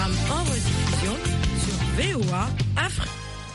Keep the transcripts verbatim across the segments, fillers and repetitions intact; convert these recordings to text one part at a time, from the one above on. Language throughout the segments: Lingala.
programme en rediffusion sur V O A Afrique.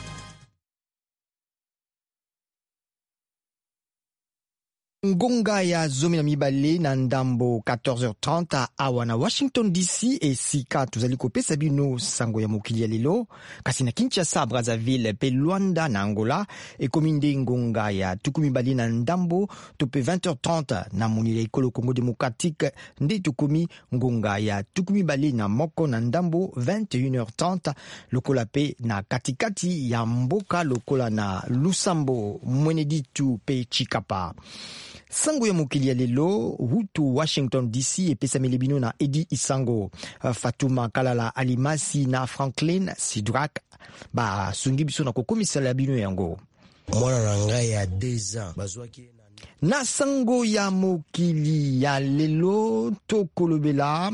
Ngonga ya zomi na mibale na ndambo quatorze heures trente awa na Washington D C e sika tuzali kopesa bino sango ya mokili ya lelo kasi na Kinshasa, Brazzaville pe Luanda na Angola e kominde ngonga ya tuku mibale na ndambo tope vingt heures trente na monile ekolo Congo Démocratique nde tukumi ngonga ya tuku mibale na moko na ndambo vingt et une heures trente lokola pe na katikati ya mboka lokola na Lusambo, Mweneditu pe Chikapa. Sango ya mokili ya lelo hutu Washington D C epesa melebino na Edi Isango, Fatuma Kalala Alimasi na Franklin Sidrak ba sungi biso na kokomisa la bino yango. Mwana na ngai ya deux ans bazwaki na sango ya mokili ya lelo tokolobela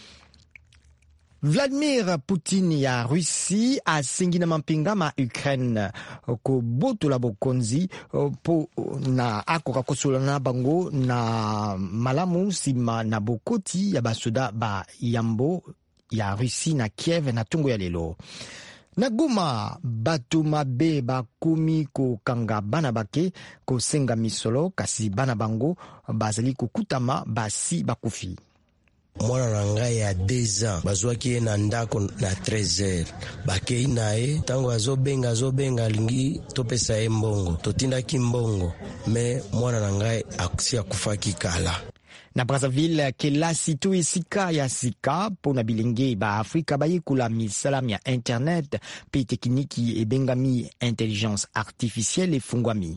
Vladimir Poutine ya Russie asengi na mampinga ma Ukraine ko botola bokonzi po na akoka kosola na bango na malamu sima na bokoti ya basoda ba yambo ya Russie na Kiev na tungo ya lelo. Na Goma bato mabe bakumi ko kanga bana bake ko senga misolo kasi bana bango bazali kokutama basi bakufi. Mwana na ngai ya deux ans bazwaki ye na ndako na treize heures bakei na ye tango azobenga azobenga lingi topesa ye mbongo totindaki mbongo me mwana na ngai akusi akufaki kala. Na Brazzaville kelasi tu esika ya sika pona bilenge ba Afrika bayekula misala ya internet pe tekniki ebengami intelligence artificielle efungwami.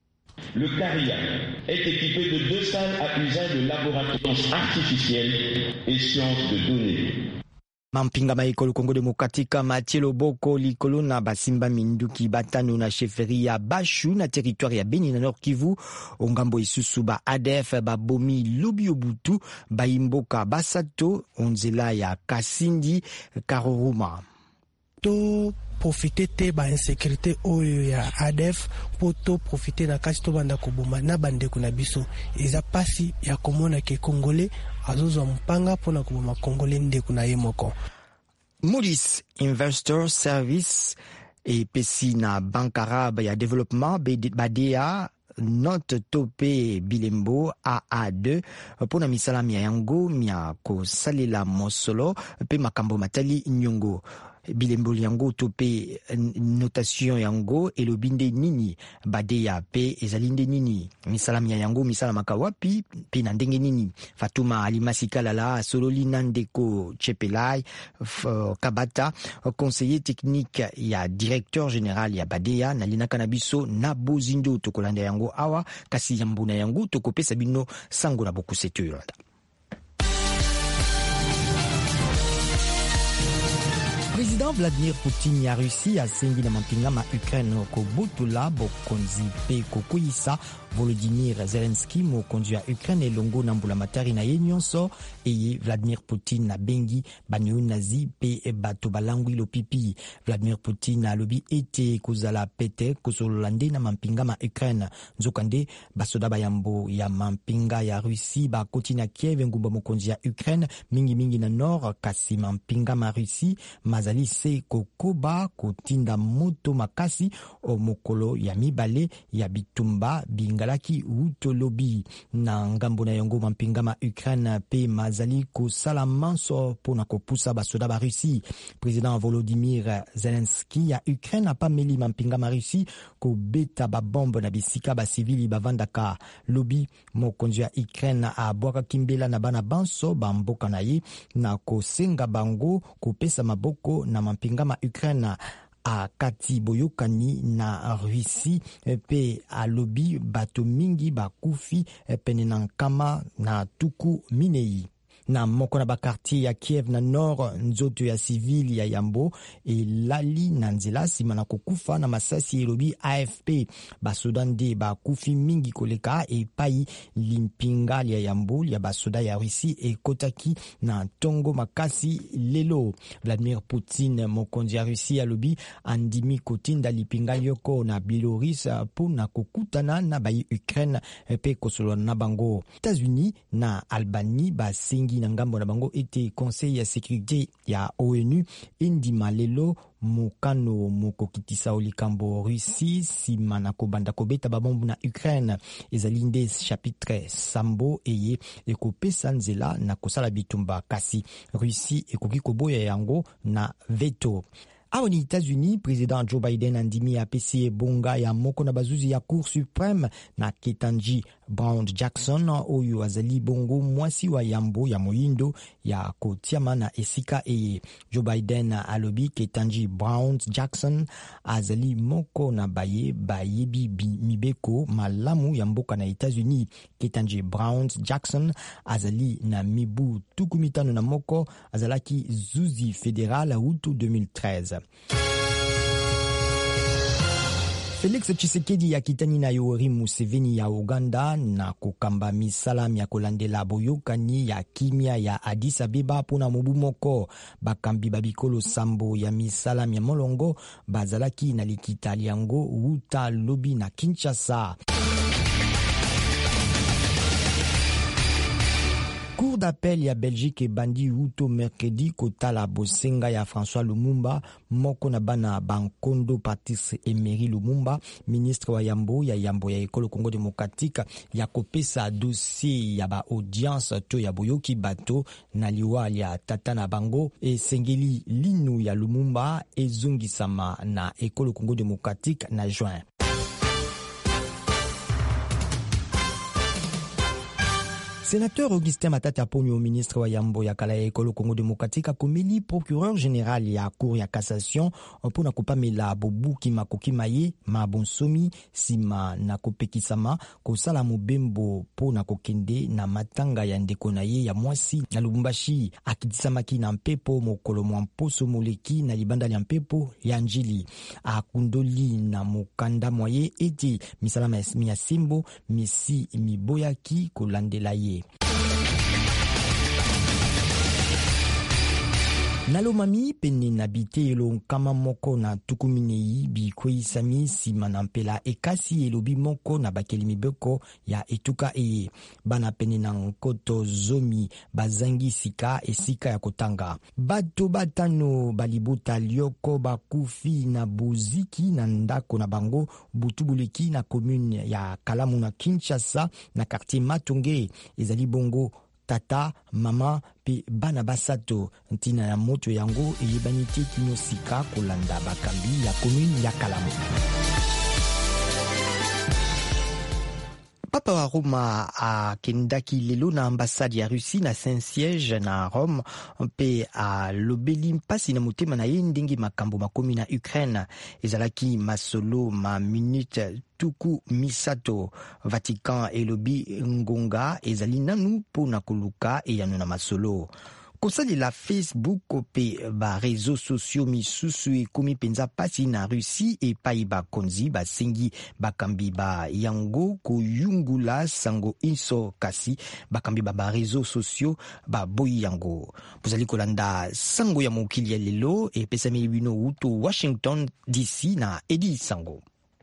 Le CARIA est équipé de deux salles à usage de laboratoire artificielle et sciences de données. Mampinga maikolo Congo Démocratique Mathieu Loboko likolo na basimba minduki batano na chefferie ya Bashu na territoire ya Beni na Nord Kivu ongambo isusu ba A D F babomi Lubi Obutu baimboka basato onzela ya Kasindi Karoruma. To profiter te ba insécurité oyo ya A D F poto profiter na kasi to banda koboma na bande kuna biso eza pasi ya komona ke Congolais azozo mpanga pona koboma Congolais nde kuna yemoko. Moody's Investor Service e pesi na Banque Arabe ya Développement Badea note tope bilembo A A deux pona misala mia yango mia ko salela mosolo pe makambo matali nyongo. Bilembo yango tope notation yango elobinde nini badeya pe ezalinde nini misala mia yango misala makawapi pe na ndenge nini. Fatuma Alimasi Kalala sololi na ndeko Chepelai Kabata conseiller technique ya directeur général ya badeya na linaka na biso na bozindo tokolanda yango awa kasi yambuna yango tokopesa bino sango na boku setura. Président Vladimir Poutine ya Russie asengi na mampinga ma Ukraine ko botula bokonzi pe kokoyisa Volodymyr Zelensky mokonzi ya Ukraine elongo na mbula matari na ye nyonso eye Vladimir Poutine na bengi banyo nazi pe bato balangwi lopipi. Vladimir Poutine alobi ete kozala pete kosololande na mampinga ma Ukraine nzokande basoda bayambo ya mampinga ya Russie ba kotina Kiev ngumba mokonzi ya Ukraine mingi mingi na nord kasi mampinga ma Russie mazali se kokoba kotinda moto makasi o mokolo ya mibale ya bitumba bingalaki utolobi na ngambo na yango mampinga ma Ukraine pe mazali kosala manso pona kopusa basoda ba Russie. Président Volodymyr Zelensky ya Ukraine pa meli mampinga ma Russie ko beta ba bombe na bisika ba civili bavandaka lobi mokonzi ya Ukraine a bwaka kimbela na bana banso bamboka na ye na kosenga bango kopesa maboko na mampinga ma Ukraine a kati boyokani na Russie pe alobi bato mingi bakufi pene na nkama na tuku minei. Na moko na bakartier ya Kiev na nord nzoto ya civili ya yambo e lali na nzela sima na kokufa na masasi elobi A F P basoda nde bakufi mingi koleka e pai limpinga ya yambo ya basoda ya Russie e kotaki na tongo makasi lelo. Vladimir Poutine mokonzi ya Russie alobi andimi kotinda lipinga yoko na Belarus po na kokutana na bayi Ukraine pe kosolo na bango. États-Unis na Albanie basengi balobi na ngambo na bango ete conseil ya sécurité ya ONU indima lelo mokano mokokitisa olikambo Russie sima na kobanda kobeta babombu na Ukraine ezali nde chapitre sambo eye ekopesa nzela na kosala bitumba kasi Russie ekoki koboya yango na veto. Awa ni États-Unis, président Joe Biden andimi apesi ebonga ya moko na bazuzi ya Cour suprême na Ketanji Brown Jackson oyo azali bongo mwasi wa yambo ya moyindo ya kotiama na esika eye. Joe Biden alobi Ketanji Brown Jackson azali moko na baye bayebi mibeko malamu ya mboka na États-Unis. Ketanji Brown Jackson azali na mibu tukumitano na moko azalaki zuzi fédéral hutu deux mille treize. Felix Tshisekedi ya kitani na Yoweri Museveni ya Uganda na kukamba misala ya kolandela boyokani ya kimia ya Addis Abeba pona mobu moko. Bakambi babikolo sambo ya misala ya molongo bazalaki na likita liango uta lobi na Kinshasa. Cour d'appel ya Belgique bandi uto mercredi kotala bosenga ya François Lumumba moko na bana bankondo Patrice Emery Lumumba ministre wa yambo ya yambo ya ekolo Congo Démocratique ya kopesa dossier ya ba audience to ya boyoki bato na liwa ya tata na bango esengeli linu ya Lumumba ezungisama na ekolo Congo Démocratique na juin. Sénateur Augustin Matata Ponyo, ministre wa yambo ya kala ya ekolo Congo Démocratique, akomeli procureur général ya cour ya cassation mpona kopamela bobuki makokimaye mabonsomi sima na kopekisama kosala mobembo mpona kokende na matanga ya ndeko na ye ya mwasi na Lubumbashi akitisamaki na mpepo mokolo mwa mposo moleki na libanda ya mpepo ya njili akundoli na mokanda mwaye eti misalama ya simbo misi miboyaki kolandela ye. Nalomami pene nabite elo kama moko na tukuminei bikwei sami sima na mpela ekasi elobi moko na bakeli mibeko ya etuka eye. Bana pene na nkoto zomi bazangi sika esika ya kotanga. Bato batano balibuta lioko bakufi na buziki na ndako na bango butubuleki na commune ya Kalamu na Kinshasa na quartier Matonge ezali bongo tata, mama, pe bana basato ntina ya moto yango eyebanite kino sika kolanda bakambi ya commune ya Kalamu. Papa wa Roma a kendaki lelo na ambassade ya Russie na Saint-Siège na Rome pe a lobeli mpasi na motema na ye ndenge makambo makomi na Ukraine ezalaki masolo ma minute tuku misato. Vatican elobi ngonga ezali nanu pona koluka eyano na masolo. Kosali la Facebook pe ba réseaux sociaux misusu ekomi penza pasi na Russie e paiba konzi ba sengi bakambi ba yango koyungula sango inso kasi bakambi ba ba réseaux sociaux ba boyi yango. Pozali kolanda sango ya mokili ya lelo e pesa mibino uto Washington D C na Edi Sango.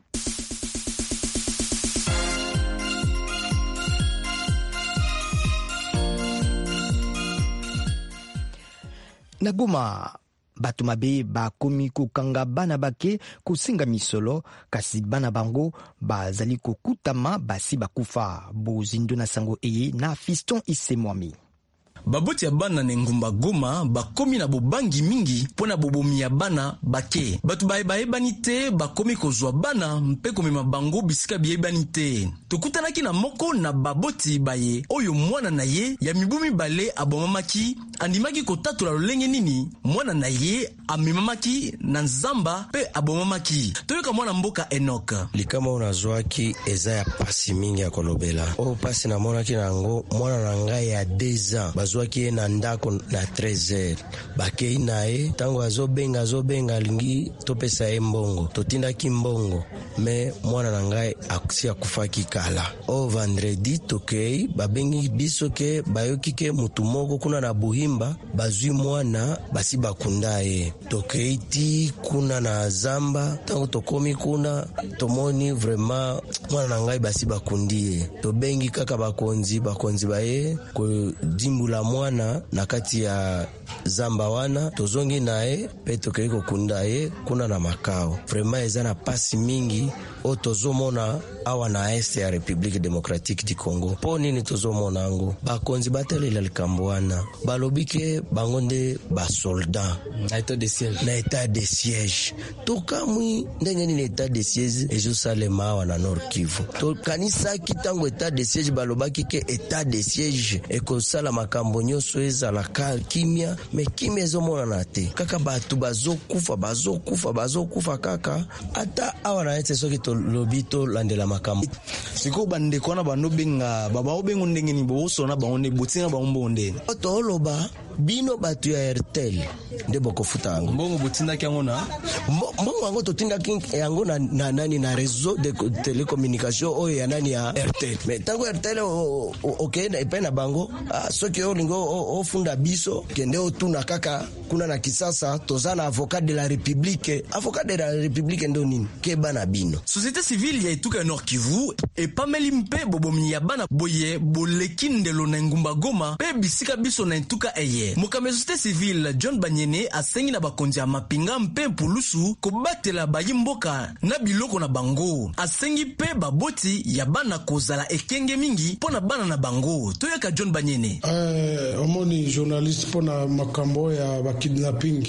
Na Goma, bato mabe ba komi kokanga bana bake kosinga misolo kasi bana bango bazali kokutama basi bakufa bozindo na sango eye na Fiston Isemwami. Baboti ya bana na ngumba Goma bakomi na bobangi mingi pona bobomi ya bana bake. Batu bae bae banite bakomi kozwa bana mpe komema bango bisika biye banite. Tokutanaki na moko na baboti baye oyo mwana na ye ya mibumi bale abomamaki andimaki kotatola lolenge nini mwana na ye amemamaki na nzamba pe abomamaki. Toyoka mwana mboka Enoch. Likama unazwaki eza ya pasi mingi ya kolobela. O pasi na mwana ki nango mwana na ngai ya deux ans. Bazwaki na ndako na treize heures. Bakei nae tango azobenga azobenga lingi topesa ye mbongo. Totindaki mbongo me mwana na ngai akusi akufaki kala. O vendredi tokei babengi biso ke bayoki ke mutu moko kuna na Buhimba bazwi mwana basi bakunda ye. Tokei ti kuna na Zamba tango tokomi kuna tomoni vraiment mwana na ngai basi bakundie. Tobengi kaka bakonzi bakonzi baye ko dimbula bola mwana na kati ya zamba wana tozongi naye pe tokei kokunda ye kuna na makao. Vraiment eza na pasi mingi o tozomona awa na este ya République démocratique du Congo. Po nini tozomona ango bakonzi batelela likambo wana balobike bango nde basoldat na état de siège na état de siège tokamwi ndenge nini état de siège ezosalema awa na Nord Kivu. Tokanisaki tango état de siège balobaki ke état de siège ekosala makambo nyonso ezalaka kimia, me kimia ezomonana te kaka bato bazokufa bazokufa bazokufa kaka ata awa na ete soki tolobi tolandela makambo. Siko bandeko wana bano benga baba obengo ndenge ni bosona bango botinga bango mbonde otoloba bino batu ya Airtel nde bokofuta yango mbongo botinda kyango na mbongo yango totinda yango na, na nani na réseau de télécommunication oyo ya nani ya Airtel. Mais tango Airtel okenda ipena bango ah, soki olingo ofunda biso kende otuna kaka kuna na Kisasa tozana avocat de la République. Avocat de la République ndo nini keba na bino société civile ya etuka Nord Kivu e pameli mpe bobomi ya bana boye boleki ndelo na Ngumba Goma pe bisika biso na etuka eye. Mokame société civile John Banyene asengi na bakonzi ya mapinga mpe pulusu kobatela bayimboka na biloko na bango. Asengi pe baboti ya bana kozala ekenge mingi pona bana na bango. Toyaka John Banyene. Eh, omoni journaliste pona makambo ya bakidnapping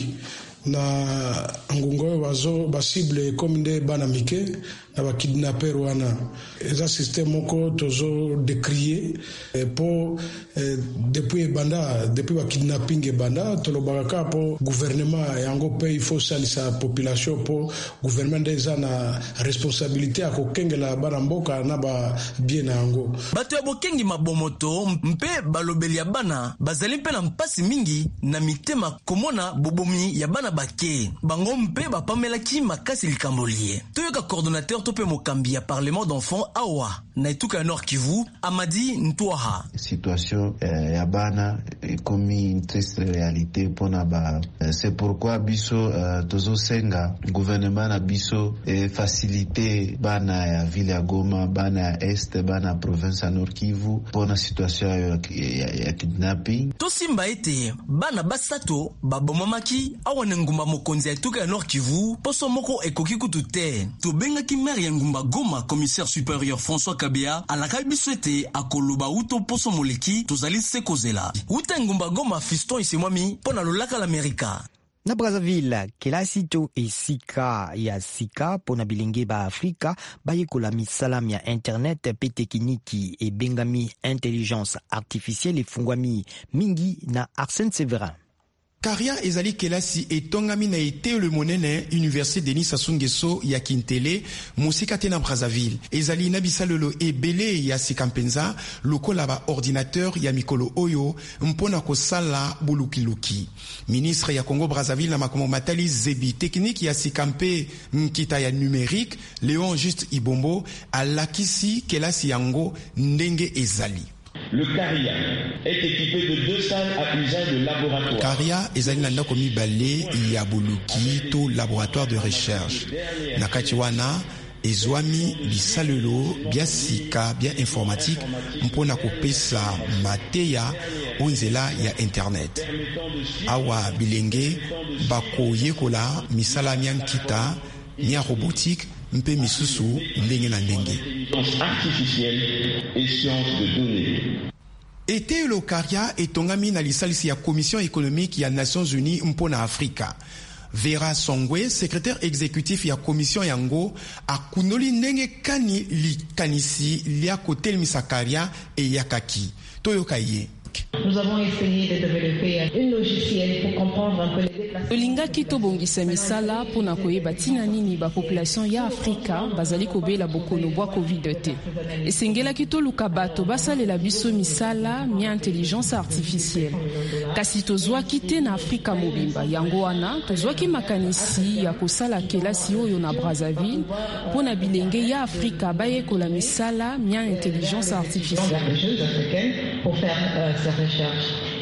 na ngungo bazo basible comme nde bana mike na ba kidnapper wana eza système moko tozo décrier po eh, depuis banda depuis ba kidnapping banda tolobaka po gouvernement yango pe il faut salisa population po gouvernement eza na responsabilité ya kokengela bana mboka na ba bien yango bato ya bokengi mabomoto mpe balobeli ya bana bazali mpe na mpasi mingi na mitema komona bobomi ya bana bake bango mpe bapamelaki makasi likambolie. Toyoka coordonnateur tope mokambi ya parlement d'enfants awa na etuka Nord Kivu Amadi Ntwaha. Situation eh, ya bana komi une triste réalité pona ba eh, c'est pourquoi biso eh, tozo senga gouvernement na biso eh, faciliter bana ya ville ya Goma, bana ya Est, bana ya province ya Nord Kivu pona situation ya, ya, ya kidnapping. Tosimba ete bana basato babomamaki awa na ngumba mokonzi ya etuka ya Nord Kivu poso moko ekoki kutu te. Tobengaki maire ya Ngumba Goma commissaire supérieur François Kabea alaka biso ete akoloba uto poso moleki tozali se kozela. Uta Ngumba Goma Fiston Isemwami pona lolaka l'Amerika. Na Brazzaville, kelasi to esika ya sika pona bilenge ba Afrika bayekola misalam ya internet pe tekniki e bengami intelligence artificielle efungwami mingi na Arsène Severin. Karia ezali kelasi etongami na ete le monene Université Denis Sassou Nguesso ya Kintele musika te na Brazzaville. Ezali na bisalolo ebele ya sikampenza lokola ba ordinateur ya mikolo oyo mpona kosala bulukiluki. Ministre ya Congo Brazzaville na makomo matali zebi technique ya sikampe mkita ya numérique Léon Juste Ibombo alakisi kelasi yango ndenge ezali. Le Caria est équipé de deux salles à usage de laboratoire. Caria ezali na ndako mibale ya buluki to laboratoire de recherche. Nakati wana ezwami bisalelo bia sika bia informatique mpona kopesa mateya onzela ya internet. Awa bilenge bakoyekola misala mia nkita mia robotique mpe misusu ndenge na ndenge. Artificielle et sciences de données. Ete lo Karia etongami na lisalisi ya Commission économique ya Nations Unies mpona Afrika. Vera Songwe, secrétaire exécutif ya Commission yango, akunoli ndenge kani likanisi lia kotelimisa Karia e yakaki. Toyoka ye. Nous avons essayé de développer un logiciel pour comprendre un peu les déplacements. Olinga kito bongisa misala pona koyeba tina nini ba population ya Afrika bazali kobela bokono bwa Covid te. Esengela kito luka bato basalela biso misala mia intelligence artificielle. Kasi tozwa kite na Afrika mobimba yango wana tozwa ki makanisi ya kosala kelasi oyo na Brazzaville pona bilenge ya Afrika baye kola misala mia intelligence artificielle. Pour faire euh, ces recherches.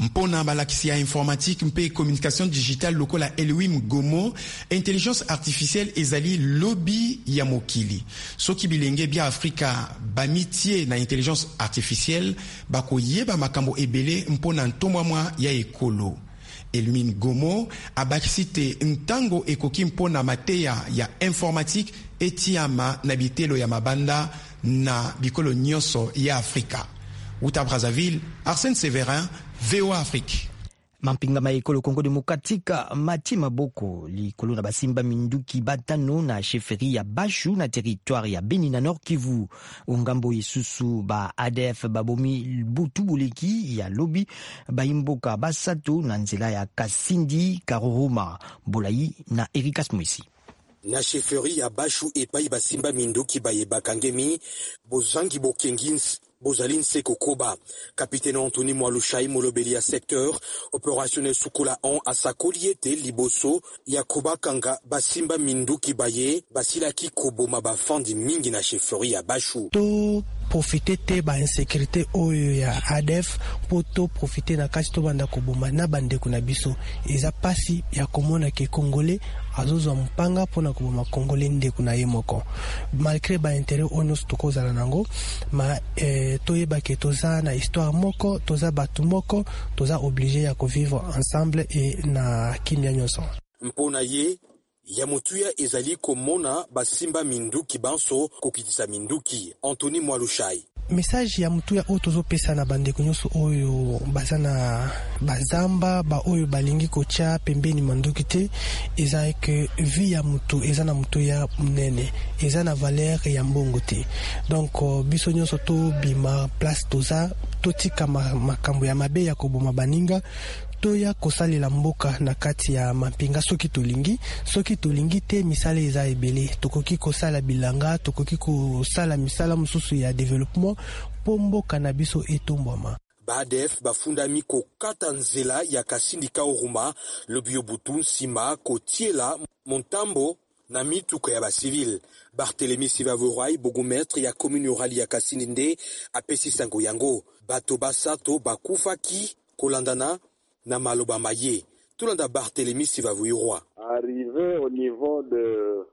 mpona balakisi ya informatique mpe communication digitale lokola Elohim Gomo, intelligence artificielle ezali lobby ya mokili. Soki bilenge bia Afrika bamitie na intelligence artificielle bakoyeba makambo ebele mpona ntombamwa ya ekolo. Elohim Gomo abakisi te ntango ekoki mpona mateya ya informatique etiama na bitelo ya mabanda na bikolo nyonso ya Afrika. Uta Brazzaville, Arsène Séverin, V O A Afrique. Mampinga maekolo Kongo Demokratika mati maboko likolo na basimba minduki batano na chefferie ya Bashu na territoire ya Beni na Nord Kivu. Ungambo isusu ba A D F babomi butu buleki ya lobi baimboka basato na nzela ya Kasindi Karoroma Bolai na Erika Smwisi. Na chefferie ya Bashu epai basimba minduki bayebakangemi bozangi bokengins Bozaline Sekokoba, capitaine Anthony Mwalushai Molobelia secteur opérationnel Sukola on à sa Koliete Liboso Yakoba Kanga Basimba Minduki Baye Basilaki Koboma Bafandi mingi na chefferie ya Bashu. To profiter te ba insécurité oyo ya A D F poto profiter na kasi to banda koboma na bande kuna biso eza pasi ya komona ke Congolais azozo mpanga pona koboma Congolais nde kuna yemoko malgré ba intérêt onos to kozala nango ma eh, toyeba ke toza na histoire moko toza batu moko toza obligé ya ko vivre ensemble et na kimia nyonso mpona ye ya mutuya ezali komona basimba minduki banso kokitisa minduki. Anthony Mwalushai message ya mutuya oyo tozopesa na bandeko nyonso oyo baza na bazamba ba oyo balingi kocha pembeni manduki te eza ke vie ya mutu eza na mutuya munene eza na valeur ya mbongo te. Donc uh, biso nyonso to bima place toza totika makambo ya mabe ya koboma baninga toya kosalela mboka na kati ya mampinga soki tolingi soki tolingi te misala eza ebele tokoki kosala bilanga tokoki kosala misala mususu ya développement po mboka na biso etombwama. Ba A D F bafundami kokata nzela ya Kasindi Karoroma lobio butu nsima kotiela montambo na mituka ya basivile. Barthélemy Sivavorai bogometre ya commune rurale ya Kasindi nde apesi sango yango bato basato bakufaki kolandana na maloba maye. Tulanda Barthélemy Sivavoiroi. Arrivé au niveau de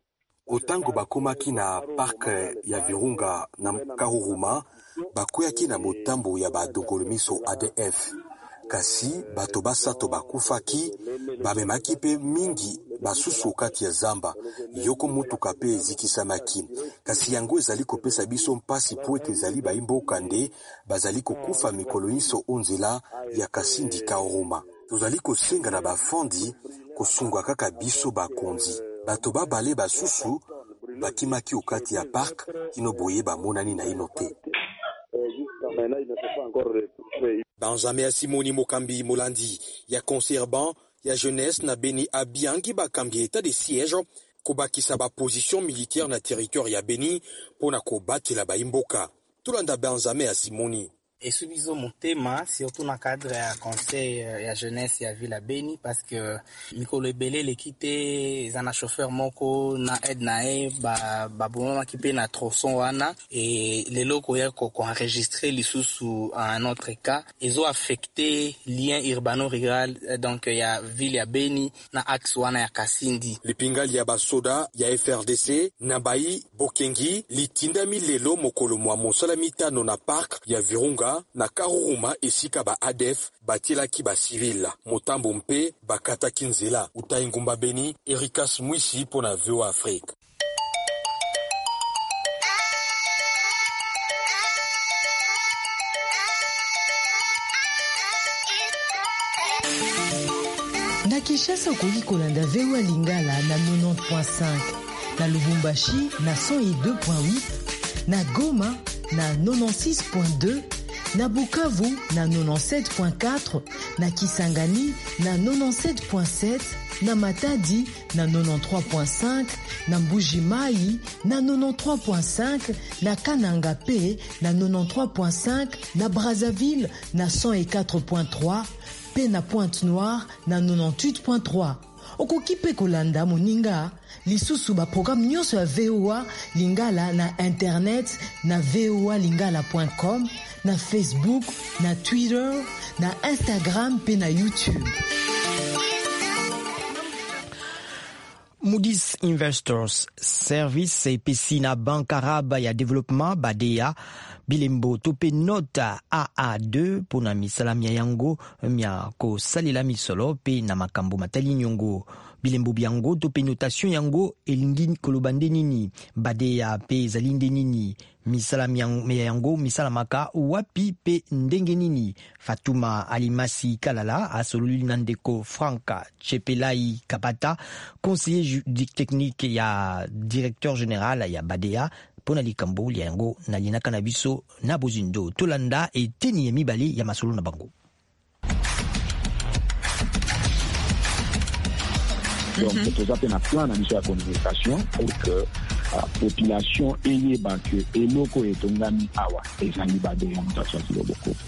Otango bakomaki na parc ya Virunga na Karoroma bakoyaki na motambo ya badongolomiso A D F. Kasi bato basato bakufaki bamemaki pe mingi basusu kati ya zamba yoko mutuka pe ezikisamaki. Kasi yango ezali kopesa biso mpasi po ete ezali baimboka nde bazali kokufa mikolo nyonso onzela ya Kasindi Karoroma. Tozali kosenga na bafandi kosungwa kaka biso bakonzi. Bato babale basusu bakimaki okati ya park kino boye bamonani na ino te. Benjamin Asimoni Mokambi Molandi ya conservant ya jeunesse na Beni Abiangi bakambi état de siège kobakisa ba position militaire na territoire ya Beni pona kobatela baimboka. Tulanda Benjamin Asimoni esubizo motema surtout na cadre ya conseil ya jeunesse ya ville Beni parce que mikolo ebele lekite zana chauffeur moko na aide na e ba ba bomama kipe na tronçon wana et lelo ko ya ko enregistrer lisusu un autre cas ezo affecté lien urbano rural donc ya ville ya Beni na axe wana ya Kasindi. Lipingali ya basoda ya F R D C na bai Bokengi litindami lelo mokolo mwa mosala mitano na parc ya Virunga na Karoroma esika ba A D F batilaki ba civil motambo mpe bakataki nzela. Utai Ngumba Beni, Erika Smwisi pona V O A Afrique. Na Kinshasa okoki kolanda V O A Lingala na quatre-vingt-dix point cinq, na Lubumbashi na cent deux point huit, na Goma na quatre-vingt-six point deux, na Bukavu na quatre-vingt-dix-sept point quatre, na Kisangani na quatre-vingt-dix-sept point sept, na Matadi na quatre-vingt-treize point cinq, na Mbuji-Mayi na quatre-vingt-treize point cinq, na Kananga P na quatre-vingt-treize point cinq, na Brazzaville na cent quatre point trois, pe na Pointe-Noire na quatre-vingt-huit point trois. okoki mpe kolanda moninga lisusu baprogramme nyonso ya V O A Lingala na internet na v o a lingala point com, na Facebook, na Twitter, na Instagram mpe na YouTube. Moody's Investors Service epesi na Banque Arabe ya Développement B A D E A bilembo tope nota A A deux pona misala mia yango mia kosalela misolo pe na makambo matali nyongo. Bilembo biango tope notation yango elingi koloba nde nini B A D E A pe ezali nde nini misala mia yango misala maka wapi pe ndenge nini. Fatuma Alimasi Kalala asololi na ndeko Franka Chepelai Kapata, conseiller technique ya directeur général ya B A D E A pona likambo lia yango na linaka na biso na bozindo tolanda eteni ya mibale ya masolo na bango. Donc, tout ça, c'est un plan de communication pour que la population ait que et loko et tongami awa et zani ba de mutation sur beaucoup.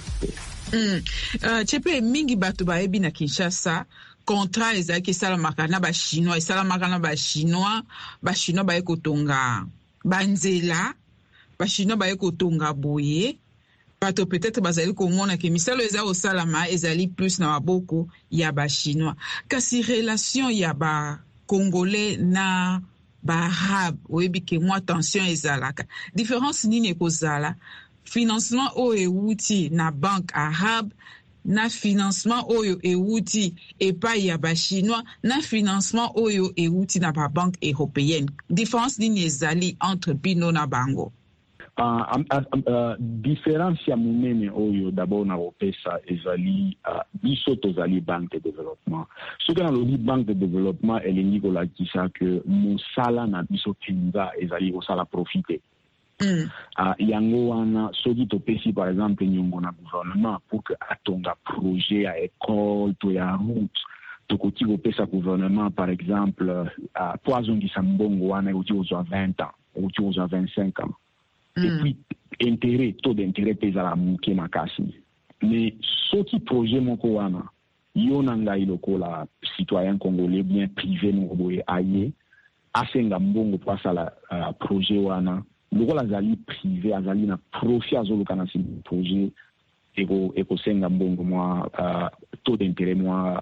Mm. Uh, chepe mingi batu ba ebi na Kinshasa contrat ezaki salamaka na ba chinois salamaka na ba chinois ba chinois ba ekotonga banzela ba chinois ba ekotonga boye. Bato peut-être bazali komona ke misalo eza o salama ezali plus na maboko ya ba chinois. Kasi relation ya ba congolais na ba arabe oyebi ke moi tension ezalaka. Différence nini ekozala? Financement o euti na banque arabe na financement oyo euti epai ya ba chinois na financement oyo euti na ba banque européenne. Différence nini ezali entre bino na bango? Uh, um, uh, uh, différence ya munene oyo d'abord na opesa ezali uh, biso tozali banque de développement. Soki na lobi banque de développement elingi kolakisa ke mosala na biso penza ezali kosala profite. Mm. Uh, yango wana soki topesi par exemple nyongo na gouvernement pour que atonga projet ya école to ya route tokoki kopesa gouvernement par exemple uh, po azongisa mbongo wana euti ozwa vingt ans euti ozwa vingt-cinq ans. Et puis, intérêt, taux d'intérêt pèse à la mouké makasi. Mais ce qui projet mon koana, yonanga iloko la citoyen congolais bien privé nous boye aye, asenga mbongo pour ça la projet wana, loko la zali privé azali na profit azolo kana si projet eko eko senga mbongo moi taux d'intérêt moi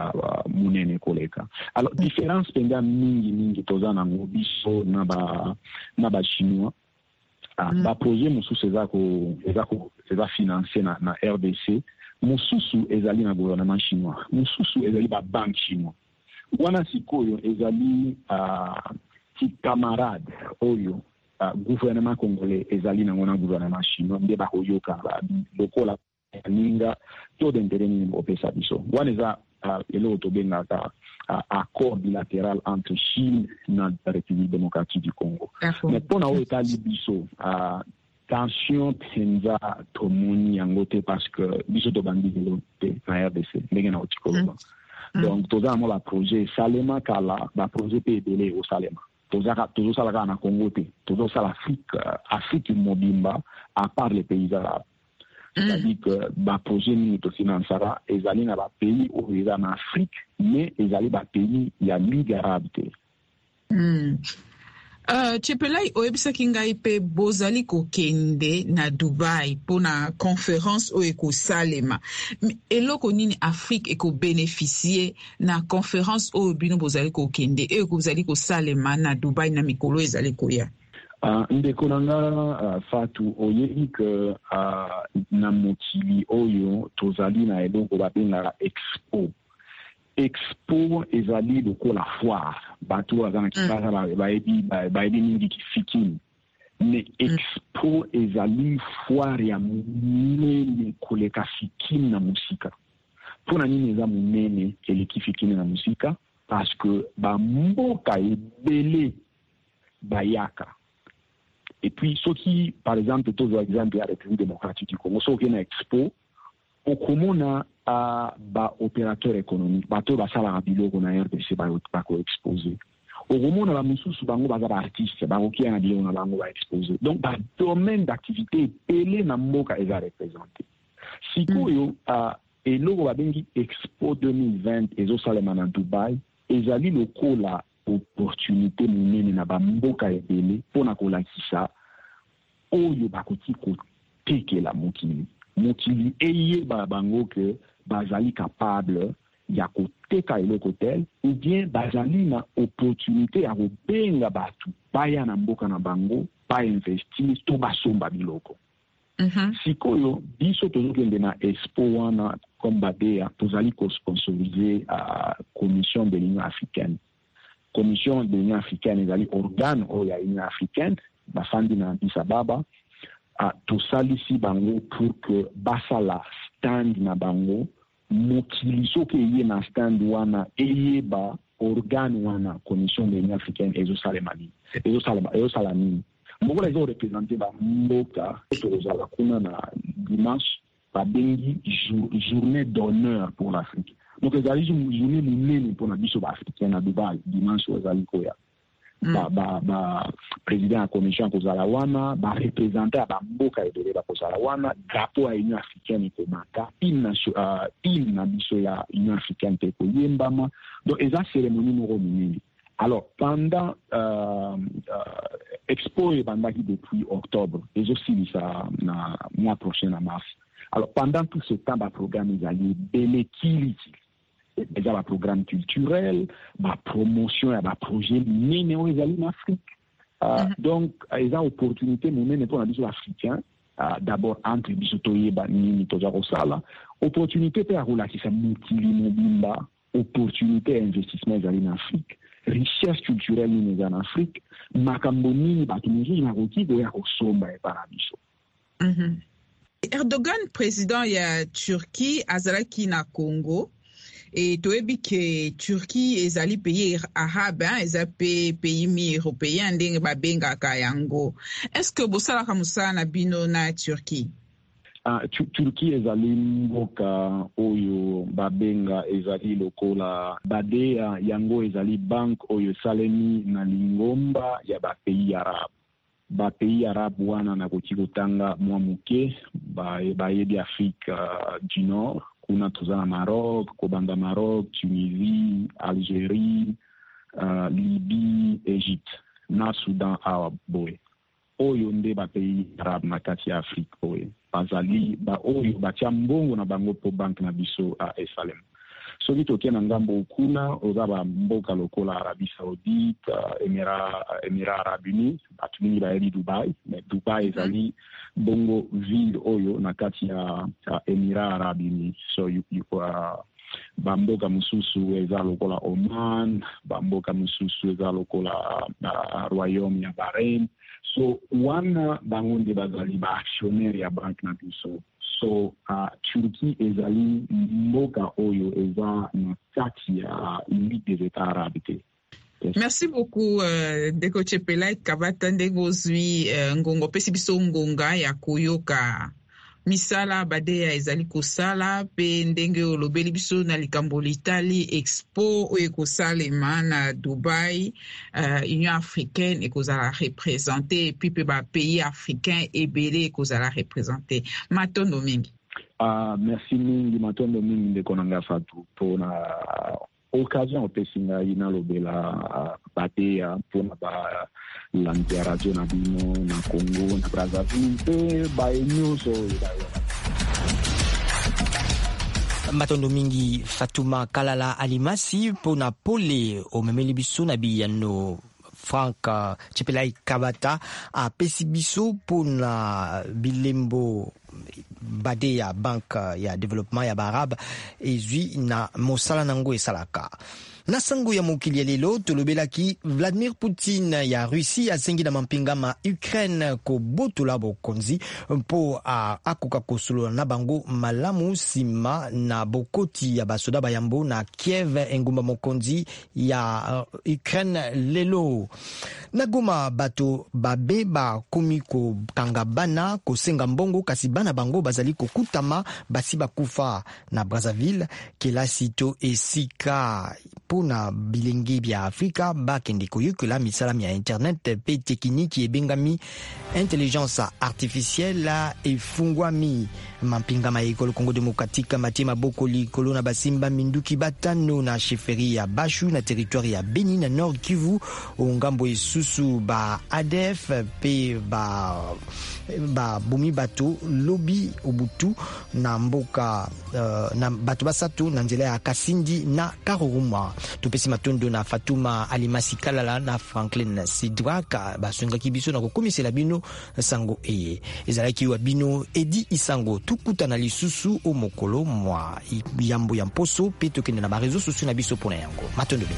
munene koleka. Alors différence penga mingi mingi tozana ngobiso na ba na ba chinois. Ah, mm. Ba projet mosusu ezako ezako eza financé na, na R D C mosusu ezali na gouvernement chinois mosusu ezali ba banque chinois wana sikoyo ezali uh, ti camarade oyo uh, gouvernement congolais ezali na ngona gouvernement chinois nde ba koyoka ba lokola ninga taux d'intérêt ni opesa biso wana eza uh, elo to benga ka Uh, accord bilatéral entre Chine et la République démocratique du Congo. Mais pour nous, l'État libiso, uh, tension penza tomoni yangote parce que biso to bandi de la R D C, ndengena otikoloba. Donc toza mo la projet Salema kala ba projet pe belé au Salema. Toza tozo sala na Congo te, tozo sala Afrique, uh, Afrique mobimba à part les pays arabes. C'est-à-dire que le projet nous financera et aller dans les pays où ils sont en Afrique, mais ils allaient dans les pays où il y a Ligue arabe. Hmm. Uh, Chepelai oebisa kingai pe bozali ko kende na Dubai pour na conférence o eko salema. Eloko nini Afrique eko bénéficier na conférence o bino bozali ko kende e ko bozali ko salema na Dubai na mikolo ezali ko ya. Uh, ndeko nanga uh, Fatu oyebi ke uh, na mokili oyo tozali na eloko babengaka expo. Expo ezali lokola foire bato baza na kipasa mm. bayebi bayebi mingi kifikini mais expo ezali foire ya munene koleka fikini na musika mpona nini eza munene eleki fikini na musika parce que bamboka ebele bayaka. Et puis, ceux qui, par exemple, tous les exemples de la République démocratique du Congo, ceux qui ont expo, au Congo, a ba opérateur économique, ba to ba sala rabilo ko na R D C ba ba ko exposer. Au Congo, na mususu bango ba ba artiste, ba ko ki na bilo na bango ba exposer. Donc, ba domaine d'activité pelé na mboka eza représenté. Siko yo a et logo ba bengi Expo deux mille vingt ezo salema na Dubai, ezali lokola opportunité monene na bamboka ebele mpona kolakisa oyo bakoki kotekela mokili mokili eyeba bango ke bazali capable ya koteka eloko tel ou bien bazali na opportunité ya kobenga bato baya na mboka na bango bainvestir to basomba biloko. Mm-hmm. Sikoyo biso tozokende na expo wana comme badea tozali kosponsorize a uh, commission de l'Union africaine. Commission de l'Union africaine ezali organe oyo ya Union africaine bafandi na Addis Ababa a uh, tosalisi bango pour que basala stand na bango mokili soki eye na stand wana eyeba organe wana commission de l'Union africaine ezosalema nini ezosala nini mokola ezo représenter bamboka tozala kuna na dimanche babengi journée d'honneur pour l'Afrique. Donc ezali journée monene mpona biso baafricain na Dubai dimanche ezali koya ba ba ba président ya commission kozala wana ba représenter ya bamboka ebele bakozala wana drapeau ya Union africaine ekomata hymne na biso ya Union africaine te koyembama. Donc eza cérémonie moko monene. Alors, pendant euh, euh, Expo et Bandaki depuis octobre, et aussi ça na mois prochain en mars. Alors, pendant tout ce temps, le programme est allé belekili. Déjà, le programme culturel, la promotion et le projet nénéo est allé en Afrique. Euh, mm-hmm. Donc, il y a une opportunité pour les Africains. Euh, d'abord, entre les Bisotoye, Banini, Tojarosala, opportunité pour la relation multimobile, opportunité d'investissement en Afrique. Richesse culturelle ni en Afrique, makambo nini batu mosusu na koki ya kosomba epana biso. Mhm. Erdogan président ya Turquie azalaki na Congo et toyebi ke Turquie ezali pays arabe hein, eza pe pays mi européen ndenge babengaka yango. Est-ce que bosalaka musala na bino na Turquie? Uh, Turquie ezali mboka oyo babenga ezali lokola badea yango ezali bank oyo salemi na lingomba ya ba pays arabe. Ba pays arabe wana na koki kotanga mwa muke ba bayebi Afrique uh, du Nord kuna tozana Maroc, kobanda Maroc, Tunisie, Algérie, uh, Libye, Égypte, na Soudan arabe boy. Oyo nde ba pays arabe na kati ya Afrique oyo. Bazali ba oyo batia mbongo na bango po bank na biso a Esalem. So vito kena ngambo kuna ozaba mboka lokola Arabie Saoudite, Émirats Émirats Arabes Unis, batumini ba eri Dubai, mais Dubai ezali bongo ville oyo na kati ya Émirats Arabes Unis. So you you uh, bamboka mususu eza lokola Oman, bamboka mususu eza lokola uh, Royaume ya Bahrain. So wana bangonde bazali ba actionnaire ya bank na biso. So uh, Turquie ezali mboka oyo eza na kati ya Ligue des États arabes. Merci beaucoup uh, Ndeko Chepelai Kabata ndenge ozwi uh, ngongo pesi biso ngonga ya koyoka misala badea ezali kosala pe ndenge olobeli biso na likambo litali expo oyo ekosalema na Dubai, uh, Union africaine ekozala représenter puis pe ba pays africain ebele ekozala représenter. Matondo mingi. Ah, uh, merci mingi matondo mingi ndeko nanga fatu pona occasion opesinga ina lobela uh, badea pona ba langue radio na bino na Congo na Brazzaville pe ba nyuso matondo mingi Fatuma Kalala Alimasi pona pole omemeli biso na biyano Frank uh, Chepelai Kabata a pesi biso pona bilembo bade ya bank ya development ya barab ezwi na mosala nango esalaka na sango ya mokili ya lelo tolobelaki Vladimir Poutine ya Russie asengi na mampinga ma Ukraine ko botola bokonzi mpo a akoka kosolo na bango malamu sima na bokoti ya basoda bayambo na Kiev engumba mokonzi ya uh, Ukraine lelo na Goma bato babeba komiko kanga bana kosenga mbongo kasi bana bango bazali kokutama basi bakufa na Brazzaville kelasi to esika pona bilingi bia Afrika bakende koyokola misala ya internet pe tekniki ebengami intelligence artificielle efungwami mampinga ma ekolo Congo Démocratique matie maboko likolo na basimba minduki batano na sheferi ya Bashu na territoire ya Beni na Nord Kivu ongambo esusu ba A D F pe ba ba bumi bato lobby obutu na mboka uh, na bato basatu na nzela ya Kasindi na Karuruma. Tupesi matondo na Fatuma Alimasi Kalala na Franklin Sidwaka basunga kibiso na kokomisela bino sango eye ezalaki wa bino Edi Isango tukuta na lisusu o mokolo mwa yambo ya mposo pe tokende na ba réseaux sociaux na biso pona yango matondo.